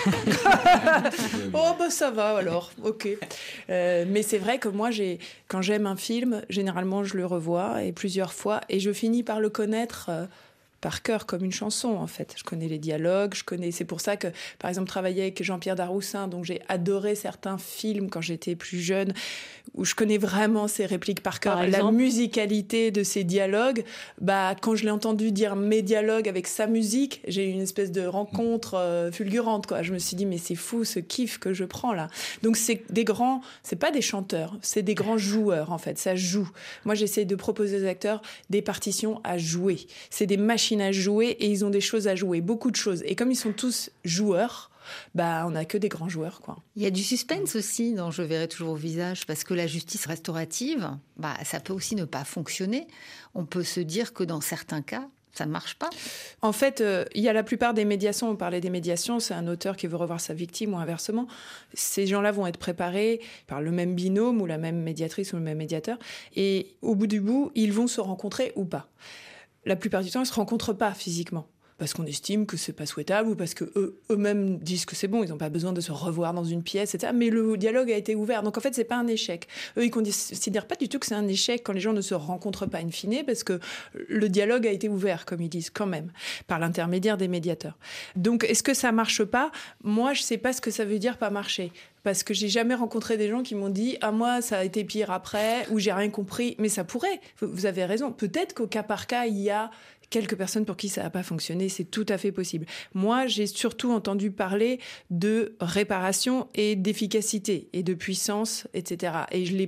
[SPEAKER 6] Ça va alors, ok. Mais c'est vrai que moi, quand j'aime un film, généralement, je le revois et plusieurs fois. Et je finis par le connaître par cœur, comme une chanson, en fait. Je connais les dialogues, c'est pour ça que, par exemple, travailler avec Jean-Pierre Daroussin, donc j'ai adoré certains films quand j'étais plus jeune, où je connais vraiment ces répliques par cœur. La musicalité de ces dialogues, quand je l'ai entendu dire mes dialogues avec sa musique, j'ai eu une espèce de rencontre fulgurante, quoi. Je me suis dit, mais c'est fou, ce kiff que je prends, là. Donc c'est pas des chanteurs, c'est des grands joueurs, en fait. Ça joue. Moi, j'essaie de proposer aux acteurs des partitions à jouer. C'est des machines à jouer et ils ont des choses à jouer, beaucoup de choses. Et comme ils sont tous joueurs, on n'a que des grands joueurs, quoi.
[SPEAKER 2] Il y a du suspense aussi dans Je verrai toujours au visage, parce que la justice restaurative, ça peut aussi ne pas fonctionner. On peut se dire que dans certains cas, ça ne marche pas.
[SPEAKER 6] En fait, il y a la plupart des médiations. On parlait des médiations, c'est un auteur qui veut revoir sa victime ou inversement. Ces gens-là vont être préparés par le même binôme ou la même médiatrice ou le même médiateur. Et au bout du bout, ils vont se rencontrer ou pas. La plupart du temps, ils ne se rencontrent pas physiquement, parce qu'on estime que c'est pas souhaitable ou parce que eux-mêmes disent que c'est bon, ils n'ont pas besoin de se revoir dans une pièce, etc. Mais le dialogue a été ouvert, donc en fait, c'est pas un échec. Eux, ils considèrent pas du tout que c'est un échec quand les gens ne se rencontrent pas in fine, parce que le dialogue a été ouvert, comme ils disent quand même, par l'intermédiaire des médiateurs. Donc, est-ce que ça marche pas ? Moi, je sais pas ce que ça veut dire pas marcher. Parce que j'ai jamais rencontré des gens qui m'ont dit « Ah, moi, ça a été pire après » ou « J'ai rien compris ». Mais ça pourrait. Vous avez raison. Peut-être qu'au cas par cas, il y a quelques personnes pour qui ça n'a pas fonctionné. C'est tout à fait possible. Moi, j'ai surtout entendu parler de réparation et d'efficacité et de puissance, etc. Et je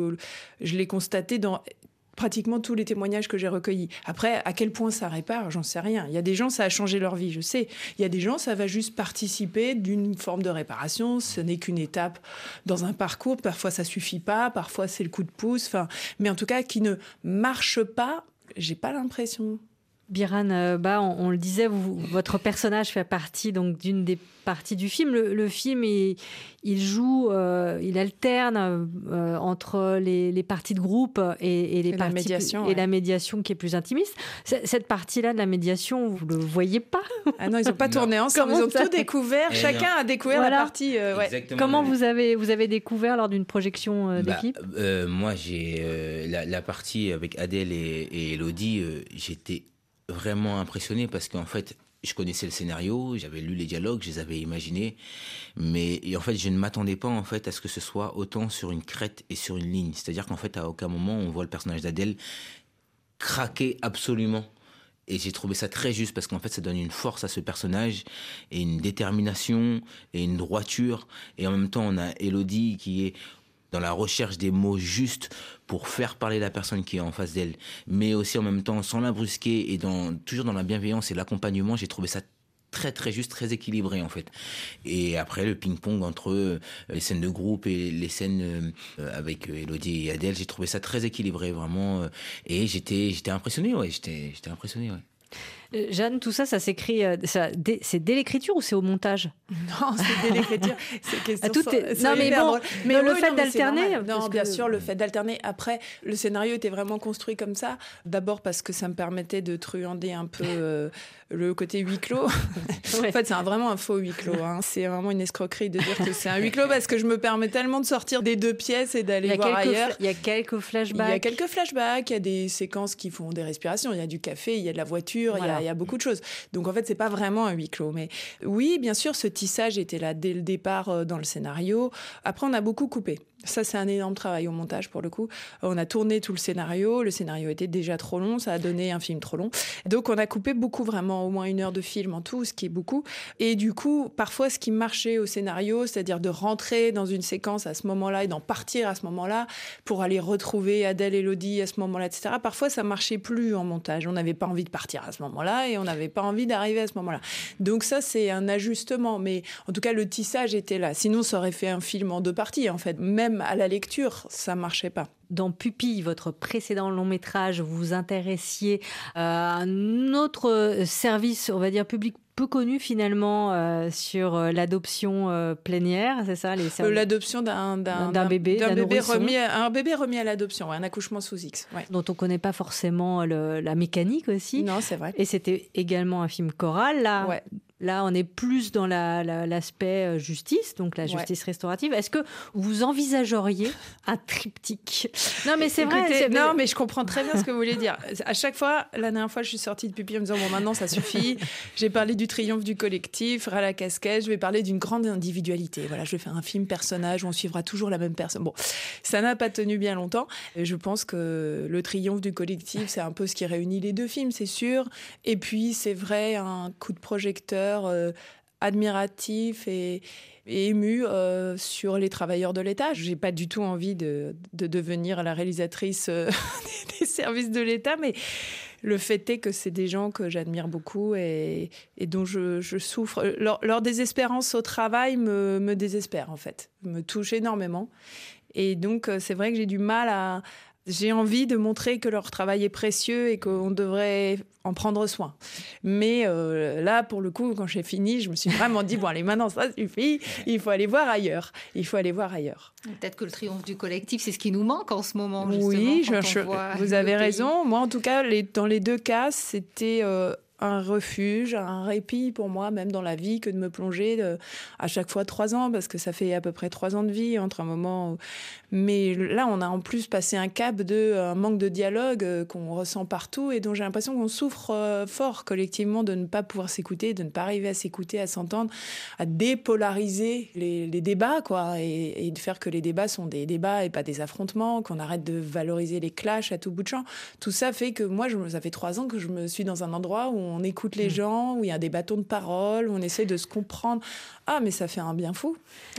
[SPEAKER 6] l'ai constaté dans pratiquement tous les témoignages que j'ai recueillis. Après, à quel point ça répare, j'en sais rien. Il y a des gens, ça a changé leur vie, je sais. Il y a des gens, ça va juste participer d'une forme de réparation. Ce n'est qu'une étape dans un parcours. Parfois, ça suffit pas. Parfois, c'est le coup de pouce. Mais en tout cas, qui ne marche pas, j'ai pas l'impression.
[SPEAKER 5] Biran, on le disait, votre personnage fait partie donc d'une des parties du film. Le film, il joue, il alterne entre les parties de groupe et les parties
[SPEAKER 6] médiation,
[SPEAKER 5] et la médiation qui est plus intimiste. Cette partie-là de la médiation, vous le voyez pas ?
[SPEAKER 6] Ah non, ils n'ont pas tourné ensemble. Ils ont tout découvert. Chacun a découvert la partie.
[SPEAKER 5] Comment vous avez découvert lors d'une projection d'équipe ?
[SPEAKER 8] Moi, j'ai la partie avec Adèle et Élodie. J'étais vraiment impressionné parce qu'en fait, je connaissais le scénario, j'avais lu les dialogues, je les avais imaginés, mais en fait, je ne m'attendais pas en fait à ce que ce soit autant sur une crête et sur une ligne. C'est-à-dire qu'en fait, à aucun moment, on voit le personnage d'Adèle craquer absolument. Et j'ai trouvé ça très juste parce qu'en fait, ça donne une force à ce personnage et une détermination et une droiture. Et en même temps, on a Élodie qui est dans la recherche des mots justes pour faire parler la personne qui est en face d'elle, mais aussi en même temps sans la brusquer et toujours dans la bienveillance et l'accompagnement. J'ai trouvé ça très très juste, très équilibré en fait. Et après le ping-pong entre les scènes de groupe et les scènes avec Élodie et Adèle, j'ai trouvé ça très équilibré vraiment. Et j'étais impressionné, j'étais impressionné.
[SPEAKER 5] Jeanne, tout ça s'écrit, c'est dès l'écriture ou c'est au montage?
[SPEAKER 6] Non, c'est dès l'écriture.
[SPEAKER 5] Non, mais bon, mais le fait d'alterner.
[SPEAKER 6] Non, bien sûr, le fait d'alterner. Après, le scénario était vraiment construit comme ça. D'abord parce que ça me permettait de truander un peu le côté huis clos. Ouais. En fait, c'est vraiment un faux huis clos. Hein. C'est vraiment une escroquerie de dire que c'est un huis clos parce que je me permets tellement de sortir des 2 pièces et d'aller voir ailleurs.
[SPEAKER 5] Il y a quelques flashbacks.
[SPEAKER 6] Il y a quelques flashbacks, il y a des séquences qui font des respirations. Il y a du café, il y a de la voiture, il y a beaucoup de choses. Donc en fait, c'est pas vraiment un huis clos. Mais oui, bien sûr, ce tissage était là dès le départ dans le scénario. Après, on a beaucoup coupé. Ça, c'est un énorme travail au montage, pour le coup. On a tourné tout le scénario était déjà trop long, ça a donné un film trop long. Donc, on a coupé beaucoup, vraiment, au moins 1 heure de film en tout, ce qui est beaucoup. Et du coup, parfois, ce qui marchait au scénario, c'est-à-dire de rentrer dans une séquence à ce moment-là et d'en partir à ce moment-là pour aller retrouver Adèle, Élodie à ce moment-là, etc. Parfois, ça marchait plus en montage. On n'avait pas envie de partir à ce moment-là et on n'avait pas envie d'arriver à ce moment-là. Donc ça, c'est un ajustement. Mais en tout cas, le tissage était là. Sinon, ça aurait fait un film en 2 parties, en fait. Même à la lecture, ça marchait pas.
[SPEAKER 5] Dans Pupille, votre précédent long métrage, vous vous intéressiez à un autre service, on va dire public peu connu finalement, sur l'adoption plénière, c'est ça,
[SPEAKER 6] l'adoption d'un bébé remis à l'adoption, un accouchement sous X,
[SPEAKER 5] dont on connaît pas forcément la mécanique aussi.
[SPEAKER 6] Non, c'est vrai.
[SPEAKER 5] Et c'était également un film choral là. Ouais. Là, on est plus dans l'aspect justice, donc la justice restaurative. Est-ce que vous envisageriez un triptyque? Non, mais c'est vrai.
[SPEAKER 6] Non, mais je comprends très bien ce que vous voulez dire. À chaque fois, la dernière fois, je suis sortie de Pupille en me disant, bon, maintenant, ça suffit. J'ai parlé du triomphe du collectif, ras la casquette. Je vais parler d'une grande individualité. Voilà, je vais faire un film personnage où on suivra toujours la même personne. Bon, ça n'a pas tenu bien longtemps. Et je pense que le triomphe du collectif, c'est un peu ce qui réunit les 2 films, c'est sûr. Et puis, c'est vrai, un coup de projecteur admiratif et ému sur les travailleurs de l'État. J'ai pas du tout envie de devenir la réalisatrice des services de l'État, mais le fait est que c'est des gens que j'admire beaucoup et dont je souffre. Leur désespérance au travail me désespère, en fait, me touche énormément. Et donc, c'est vrai que j'ai du mal j'ai envie de montrer que leur travail est précieux et qu'on devrait en prendre soin. Mais là, pour le coup, quand j'ai fini, je me suis vraiment dit, bon, allez, maintenant, ça suffit, il faut aller voir ailleurs.
[SPEAKER 2] Peut-être que le triomphe du collectif, c'est ce qui nous manque en ce moment, justement.
[SPEAKER 6] Oui, vous avez raison. Moi, en tout cas, dans les 2 cas, c'était un refuge, un répit pour moi, même dans la vie, que de me plonger à chaque fois 3 ans, parce que ça fait à peu près 3 ans de vie entre un moment. Mais là, on a en plus passé un cap un manque de dialogue qu'on ressent partout et dont j'ai l'impression qu'on souffre fort collectivement de ne pas pouvoir s'écouter, de ne pas arriver à s'écouter, à s'entendre, à dépolariser les débats, quoi, et de faire que les débats sont des débats et pas des affrontements, qu'on arrête de valoriser les clashs à tout bout de champ. Tout ça fait que moi, ça fait 3 ans que je me suis dans un endroit où on écoute les gens, où il y a des bâtons de parole, où on essaie de se comprendre. Ah, mais ça fait un bien fou.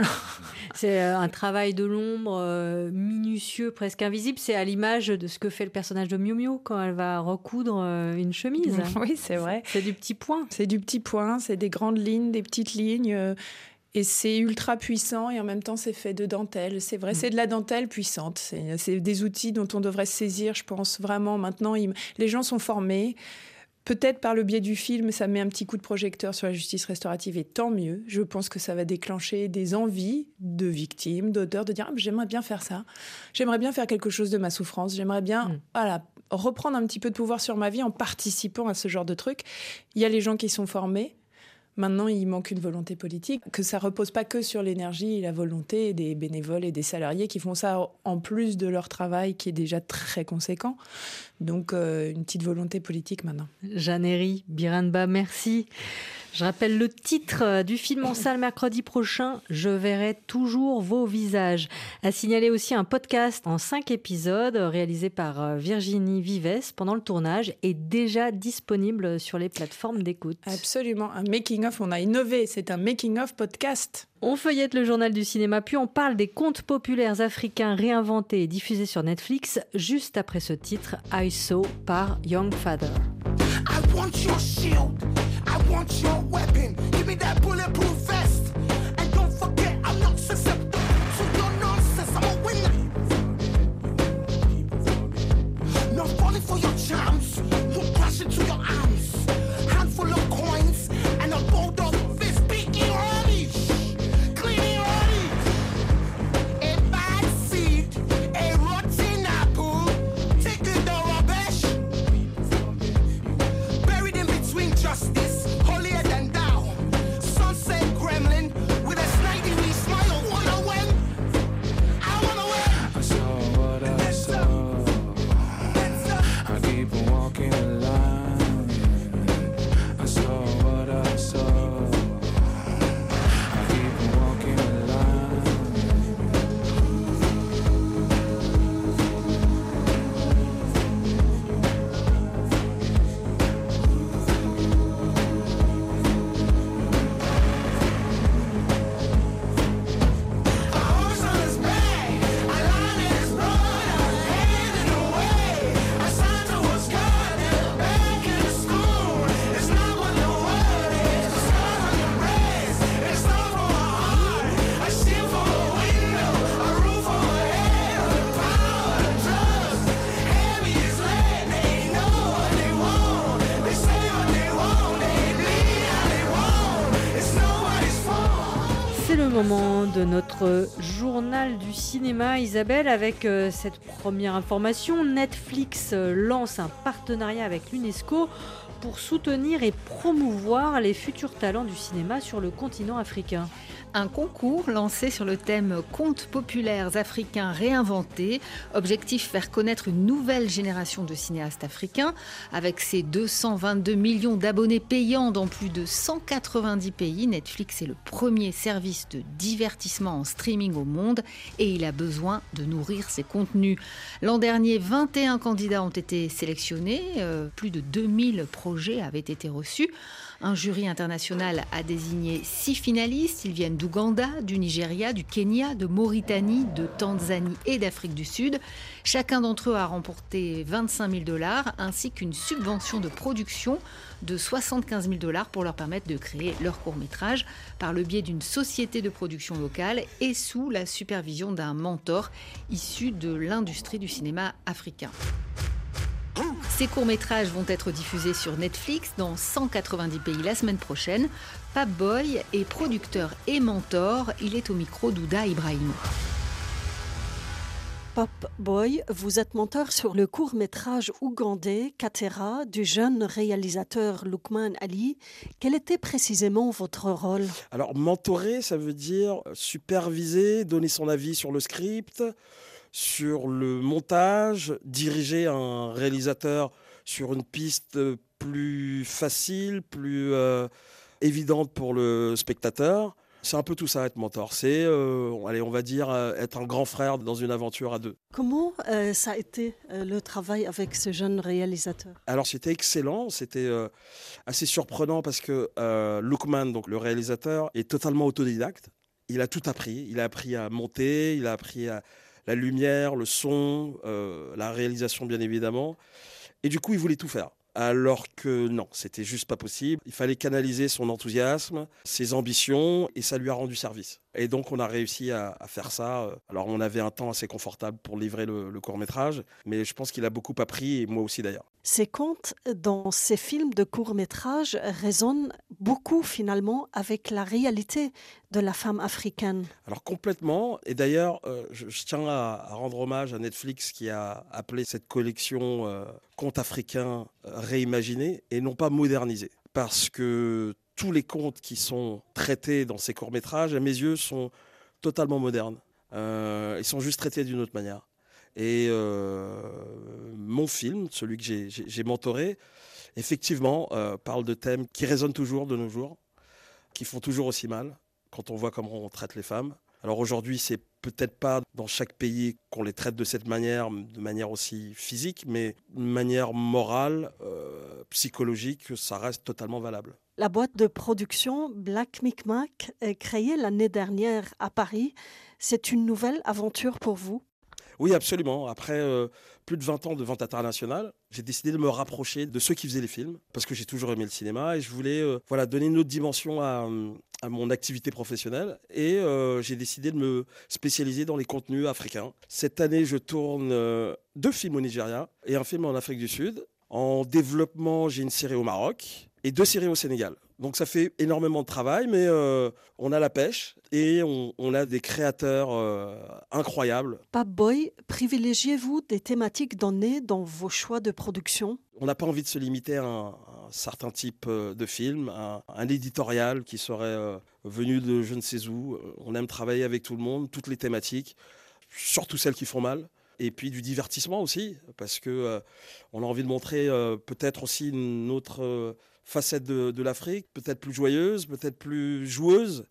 [SPEAKER 5] C'est un travail de l'ombre minutieux, presque invisible. C'est à l'image de ce que fait le personnage de Miu Miu quand elle va recoudre une chemise.
[SPEAKER 6] Oui, c'est vrai.
[SPEAKER 5] C'est du petit point.
[SPEAKER 6] C'est du petit point, c'est des grandes lignes, des petites lignes. Et c'est ultra puissant et en même temps, c'est fait de dentelle. C'est vrai, c'est de la dentelle puissante. C'est des outils dont on devrait se saisir, je pense, vraiment. Maintenant, les gens sont formés. Peut-être par le biais du film, ça met un petit coup de projecteur sur la justice restaurative et tant mieux. Je pense que ça va déclencher des envies de victimes, d'auteurs, de dire j'aimerais bien faire ça. J'aimerais bien faire quelque chose de ma souffrance. J'aimerais bien reprendre un petit peu de pouvoir sur ma vie en participant à ce genre de truc. Il y a les gens qui sont formés. Maintenant, il manque une volonté politique, que ça repose pas que sur l'énergie et la volonté des bénévoles et des salariés qui font ça en plus de leur travail qui est déjà très conséquent. Donc, une petite volonté politique maintenant.
[SPEAKER 5] Jeanne Herry, Biranba, merci. Je rappelle le titre du film en salle mercredi prochain, Je verrai toujours vos visages. À signaler aussi un podcast en 5 épisodes réalisé par Virginie Vives pendant le tournage et déjà disponible sur les plateformes d'écoute.
[SPEAKER 6] Absolument, un making-of, on a innové, c'est un making-of podcast.
[SPEAKER 5] On feuillette le journal du cinéma, puis on parle des contes populaires africains réinventés et diffusés sur Netflix, juste après ce titre, I Saw par Young Father.
[SPEAKER 14] I want your shield. I want your weapon. Give me that bulletproof vest. And don't forget, I'm not susceptible to your nonsense. I'm a winner. Not falling for your charms. Won't crash into your arms. Handful of coins and a bulldog fist. Beating honey. Cleaning honey. A bad seed. A rotten apple. Take it the rubbish. Buried in between justice. Holier than thou. Sunset gremlin with a snidey smile. Wanna win? I wanna win.
[SPEAKER 9] I saw what I saw. I keep on walking the line. I saw what I saw. I keep on walking the line.
[SPEAKER 14] A horse on his back, a lion in his blood, heading away. A Santa was caught back in the school. It's not what the word is. It's not on your breast. It's not for a heart. A shield for a window, a roof over head, the power, the trust. Heavy is lead. They know what they want. They say what they want. They bleed how they want. It's nobody's fault.
[SPEAKER 5] C'est le moment de notre journal du cinéma, Isabelle, avec cette première information. Netflix lance un partenariat avec l'UNESCO pour soutenir et promouvoir les futurs talents du cinéma sur le continent africain.
[SPEAKER 2] Un concours lancé sur le thème Contes populaires africains réinventés. Objectif, faire connaître une nouvelle génération de cinéastes africains. Avec ses 222 millions d'abonnés payants dans plus de 190 pays, Netflix est le premier service de divertissement en streaming au monde et il a besoin de nourrir ses contenus. L'an dernier, 21 candidats ont été sélectionnés. Plus de 2000 projets avaient été reçus. Un jury international a désigné 6 finalistes. Ils viennent d'Ouganda, du Nigeria, du Kenya, de Mauritanie, de Tanzanie et d'Afrique du Sud. Chacun d'entre eux a remporté 25 000 $ ainsi qu'une subvention de production de 75 000 $ pour leur permettre de créer leur court-métrage par le biais d'une société de production locale et sous la supervision d'un mentor issu de l'industrie du cinéma africain. Ces courts-métrages vont être diffusés sur Netflix dans 190 pays la semaine prochaine. Pape Boy est producteur et mentor. Il est au micro d'Ouda Ibrahim.
[SPEAKER 15] Pape Boy, vous êtes mentor sur le court-métrage ougandais Katera du jeune réalisateur Lukman Ali. Quel était précisément votre rôle ?
[SPEAKER 16] Alors, mentorer, ça veut dire superviser, donner son avis sur le script, sur le montage, diriger un réalisateur sur une piste plus facile, plus évidente pour le spectateur. C'est un peu tout ça, être mentor. C'est, on va dire, être un grand frère dans une aventure à deux.
[SPEAKER 15] Comment ça a été le travail avec ce jeune réalisateur ?
[SPEAKER 16] Alors, c'était excellent. C'était assez surprenant parce que Lukman, donc le réalisateur, est totalement autodidacte. Il a tout appris. Il a appris à monter, il a appris à la lumière, le son, la réalisation bien évidemment. Et du coup, il voulait tout faire. Alors que non, c'était juste pas possible. Il fallait canaliser son enthousiasme, ses ambitions, et ça lui a rendu service. Et donc on a réussi à faire ça. Alors on avait un temps assez confortable pour livrer le court-métrage, mais je pense qu'il a beaucoup appris, et moi aussi d'ailleurs.
[SPEAKER 15] Ces contes dans ces films de court-métrage résonnent beaucoup finalement avec la réalité de la femme africaine.
[SPEAKER 16] Alors complètement, et d'ailleurs je tiens à rendre hommage à Netflix qui a appelé cette collection contes africains réimaginés et non pas modernisés. Parce que tous les contes qui sont traités dans ces courts-métrages, à mes yeux, sont totalement modernes. Ils sont juste traités d'une autre manière. Et mon film, celui que j'ai mentoré, effectivement, parle de thèmes qui résonnent toujours de nos jours, qui font toujours aussi mal quand on voit comment on traite les femmes. Alors aujourd'hui, c'est peut-être pas dans chaque pays qu'on les traite de cette manière, de manière aussi physique, mais de manière morale, psychologique, ça reste totalement valable.
[SPEAKER 15] La boîte de production Black Micmac, créée l'année dernière à Paris, c'est une nouvelle aventure pour vous ?
[SPEAKER 16] Oui, absolument. Après plus de 20 ans de vente internationale, j'ai décidé de me rapprocher de ceux qui faisaient les films, parce que j'ai toujours aimé le cinéma et je voulais donner une autre dimension à mon activité professionnelle. Et j'ai décidé de me spécialiser dans les contenus africains. Cette année, je tourne 2 films au Nigeria et un film en Afrique du Sud. En développement, j'ai une série au Maroc et 2 séries au Sénégal. Donc ça fait énormément de travail, mais on a la pêche et on a des créateurs incroyables.
[SPEAKER 15] Pape Boy, privilégiez-vous des thématiques données dans vos choix de production ?
[SPEAKER 16] On n'a pas envie de se limiter à un certain type de film, un éditorial qui serait venu de je ne sais où. On aime travailler avec tout le monde, toutes les thématiques, surtout celles qui font mal. Et puis du divertissement aussi, parce que on a envie de montrer peut-être aussi une autre facette de l'Afrique, peut-être plus joyeuse, peut-être plus joueuse.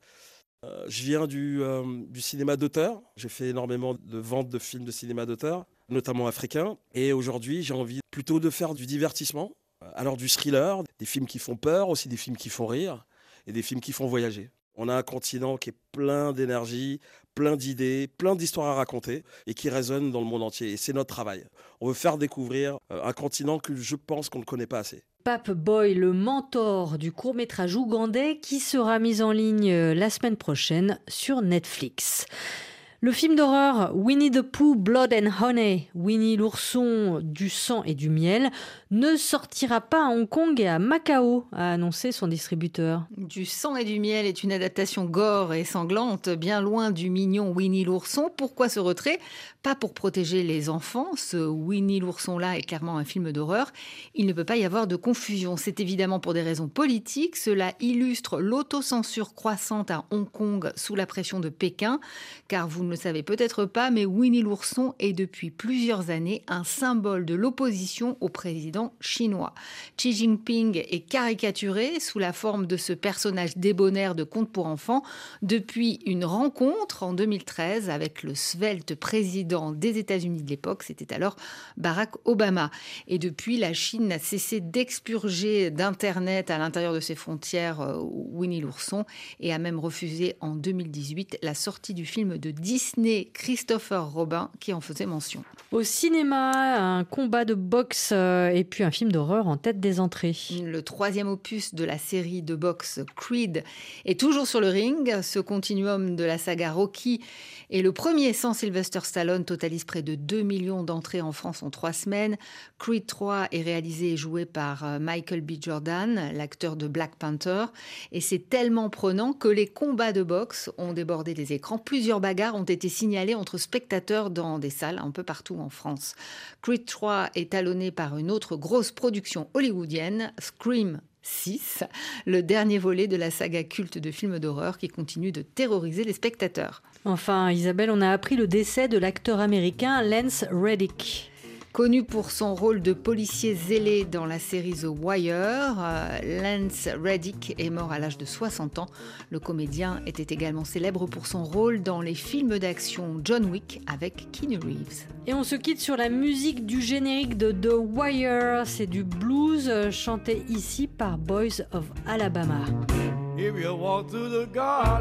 [SPEAKER 16] Je viens du cinéma d'auteur. J'ai fait énormément de ventes de films de cinéma d'auteur, notamment africains. Et aujourd'hui, j'ai envie plutôt de faire du divertissement. Alors du thriller, des films qui font peur, aussi des films qui font rire et des films qui font voyager. On a un continent qui est plein d'énergie, plein d'idées, plein d'histoires à raconter et qui résonnent dans le monde entier. Et c'est notre travail. On veut faire découvrir un continent que je pense qu'on ne connaît pas assez.
[SPEAKER 5] Pape Boy, le mentor du court-métrage ougandais qui sera mis en ligne la semaine prochaine sur Netflix. Le film d'horreur Winnie the Pooh, Blood and Honey, Winnie l'ourson, du sang et du miel, ne sortira pas à Hong Kong et à Macao, a annoncé son distributeur.
[SPEAKER 2] Du sang et du miel est une adaptation gore et sanglante, bien loin du mignon Winnie l'ourson. Pourquoi ce retrait ? Pas pour protéger les enfants, ce Winnie l'ourson-là est clairement un film d'horreur. Il ne peut pas y avoir de confusion. C'est évidemment pour des raisons politiques. Cela illustre l'autocensure croissante à Hong Kong sous la pression de Pékin, car vous ne le savez peut-être pas, mais Winnie l'ourson est depuis plusieurs années un symbole de l'opposition au président chinois. Xi Jinping est caricaturé sous la forme de ce personnage débonnaire de conte pour enfants depuis une rencontre en 2013 avec le svelte président des États-Unis de l'époque, c'était alors Barack Obama. Et depuis, la Chine n'a cessé d'expurger d'Internet à l'intérieur de ses frontières Winnie l'ourson et a même refusé en 2018 la sortie du film de Disney Christopher Robin qui en faisait mention.
[SPEAKER 5] Au cinéma, un combat de boxe et puis un film d'horreur en tête des entrées.
[SPEAKER 2] Le 3e opus de la série de boxe Creed est toujours sur le ring. Ce continuum de la saga Rocky est le premier sans Sylvester Stallone, totalise près de 2 millions d'entrées en France en 3 semaines. Creed 3 est réalisé et joué par Michael B. Jordan, l'acteur de Black Panther. Et c'est tellement prenant que les combats de boxe ont débordé les écrans. Plusieurs bagarres ont été signalées entre spectateurs dans des salles un peu partout en France. Creed 3 est talonné par une autre grosse production hollywoodienne, Scream 6, le dernier volet de la saga culte de films d'horreur qui continue de terroriser les spectateurs.
[SPEAKER 5] Enfin, Isabelle, on a appris le décès de l'acteur américain Lance Reddick.
[SPEAKER 2] Connu pour son rôle de policier zélé dans la série The Wire, Lance Reddick est mort à l'âge de 60 ans. Le comédien était également célèbre pour son rôle dans les films d'action John Wick avec Keanu Reeves.
[SPEAKER 5] Et on se quitte sur la musique du générique de The Wire. C'est du blues chanté ici par Boys of Alabama.
[SPEAKER 14] If you walk through the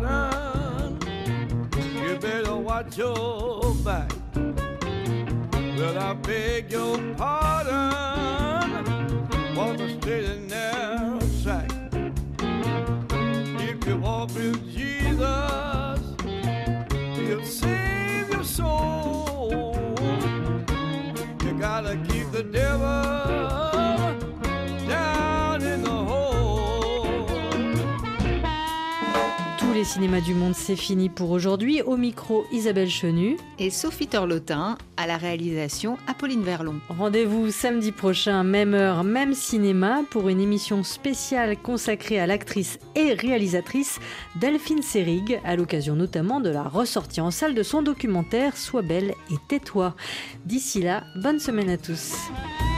[SPEAKER 14] garden, you better watch your back. Well, I beg your pardon, walk a straight and narrow track. If you walk with Jesus, he'll save your soul. You gotta keep the devil down in the hole.
[SPEAKER 5] Tous les cinémas du monde, c'est fini pour aujourd'hui. Au micro, Isabelle Chenu
[SPEAKER 2] et Sophie Torlotin. À la réalisation, Apolline Verlon.
[SPEAKER 5] Rendez-vous samedi prochain, même heure, même cinéma, pour une émission spéciale consacrée à l'actrice et réalisatrice Delphine Seyrig, à l'occasion notamment de la ressortie en salle de son documentaire Sois belle et tais-toi. D'ici là, bonne semaine à tous.